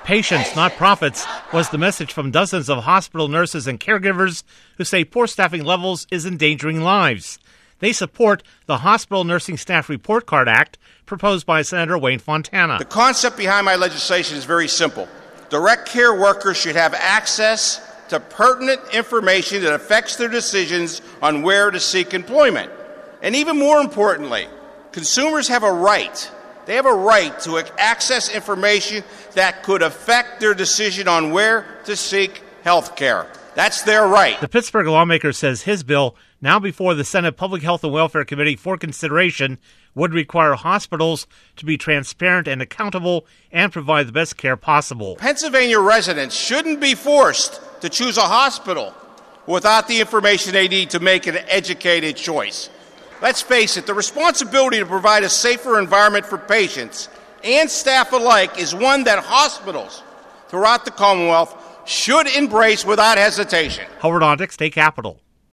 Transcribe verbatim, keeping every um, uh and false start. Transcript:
Patients, not profits, was the message from dozens of hospital nurses and caregivers who say poor staffing levels is endangering lives. They support the Hospital Nursing Staff Report Card Act proposed by Senator Wayne Fontana. The concept behind my legislation is very simple. Direct care workers should have access to pertinent information that affects their decisions on where to seek employment. And even more importantly, consumers have a right. They have a right to access information that could affect their decision on where to seek health care. That's their right. The Pittsburgh lawmaker says his bill, now before the Senate Public Health and Welfare Committee for consideration, would require hospitals to be transparent and accountable and provide the best care possible. Pennsylvania residents shouldn't be forced to choose a hospital without the information they need to make an educated choice. Let's face it, the responsibility to provide a safer environment for patients and staff alike is one that hospitals throughout the Commonwealth should embrace without hesitation. Howard Ondick, State Capitol.